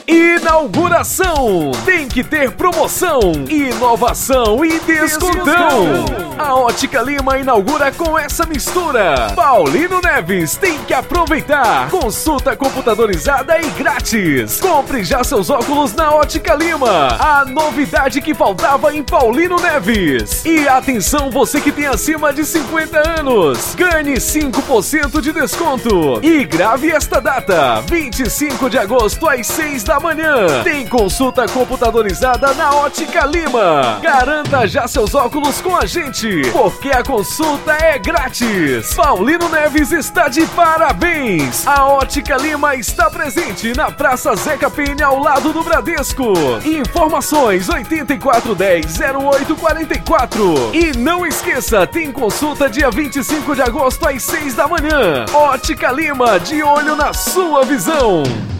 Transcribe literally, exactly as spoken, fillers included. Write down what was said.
Inauguração! Tem que ter promoção, inovação e descontão! A Ótica Lima inaugura com essa mistura. Paulino Neves tem que aproveitar. Consulta computadorizada e grátis. Compre já seus óculos na Ótica Lima. A novidade que faltava em Paulino Neves. E atenção, você que tem acima de cinquenta anos. Ganhe cinco por cento de desconto. E grave esta data, vinte e cinco de agosto às seis da manhã. Tem consulta computadorizada na Ótica Lima. Garanta já seus óculos com a gente, porque a consulta é grátis. Paulino Neves está de parabéns. A Ótica Lima está presente na Praça Zeca Penha, ao lado do Bradesco. Informações oito quatro um zero zero oito quatro quatro. E não esqueça, tem consulta dia vinte e cinco de agosto às seis da manhã. Ótica Lima, de olho na sua visão.